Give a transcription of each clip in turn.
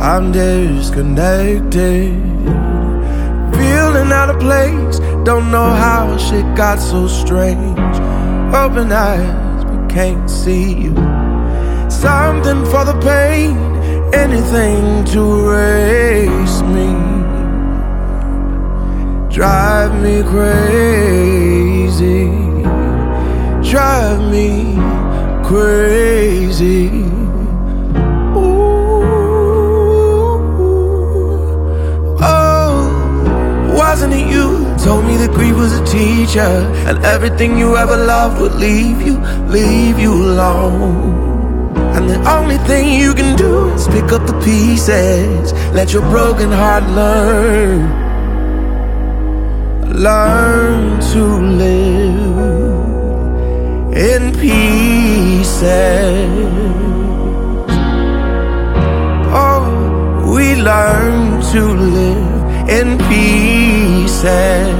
I'm disconnected, feeling out of place. Don't know how shit got so strange. Open eyes but can't see you. Something for the pain, anything to erase me. Drive me crazy, drive me crazy. Wasn't it you told me that grief was a teacher, and everything you ever loved would leave you alone? And the only thing you can do is pick up the pieces, let your broken heart learn to live in pieces. Oh, we learn to live in pieces.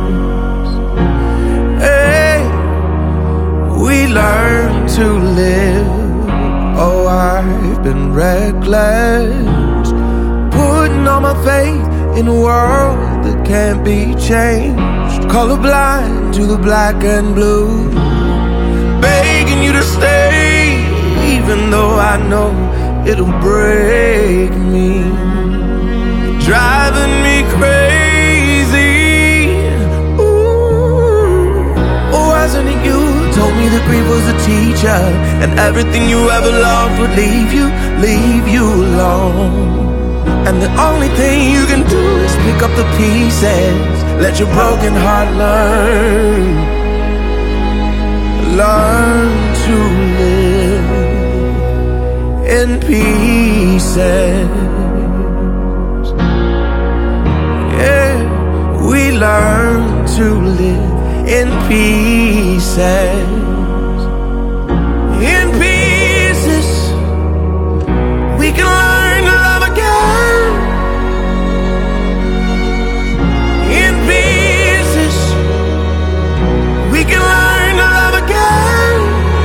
Hey, we learn to live. Oh, I've been reckless, putting all my faith in a world that can't be changed. Colorblind to the black and blue, begging you to stay, even though I know it'll break me. Driving me crazy. Ooh, wasn't it you told me that grief was a teacher, and everything you ever loved would leave you alone? And the only thing you can do is pick up the pieces, let your broken heart learn to live in pieces. We learn to live in pieces. In pieces, we can learn to love again. In pieces, we can learn to love again.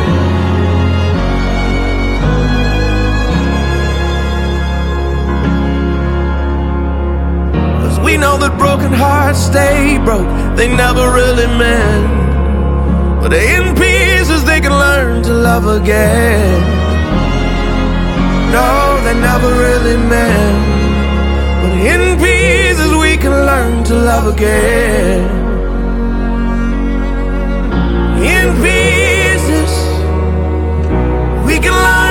We know that broken hearts stay broke, they never really mend. But in pieces they can learn to love again. No, they never really mend. But in pieces we can learn to love again. In pieces we can learn